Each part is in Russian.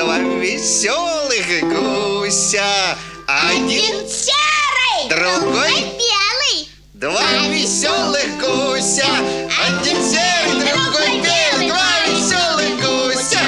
два веселых гуся. Один серый, другой белый. Два веселых гуся. Один серый, другой белый. Два веселых гуся.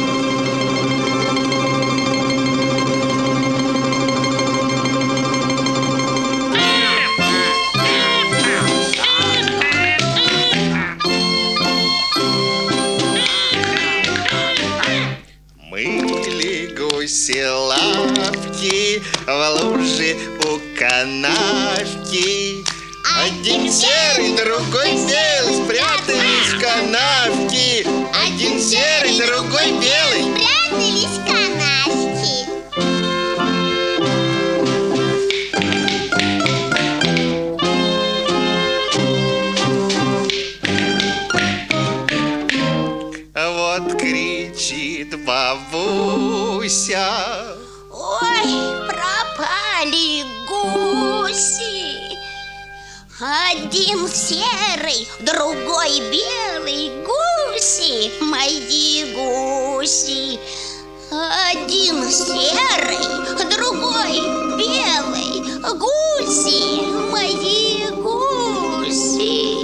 Мыли гуси лапки в луже у канавки. Один серый, другой белый спрятались в канавки. Один серый, другой белый Спрятались в канавке. Вот кричит бабуся: Ой, пропали гуси. Один серый, другой белый. Гуси, мои гуси. Один серый, другой белый. Гуси, мои гуси.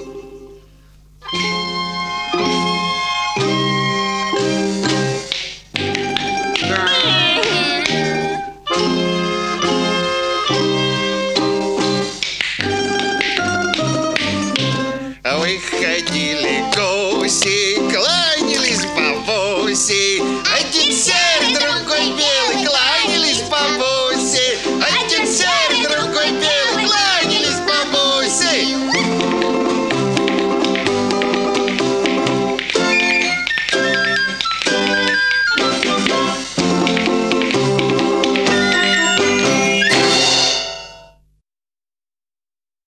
Выходили гуси, кланялись бабуси. Один серый, другой белый.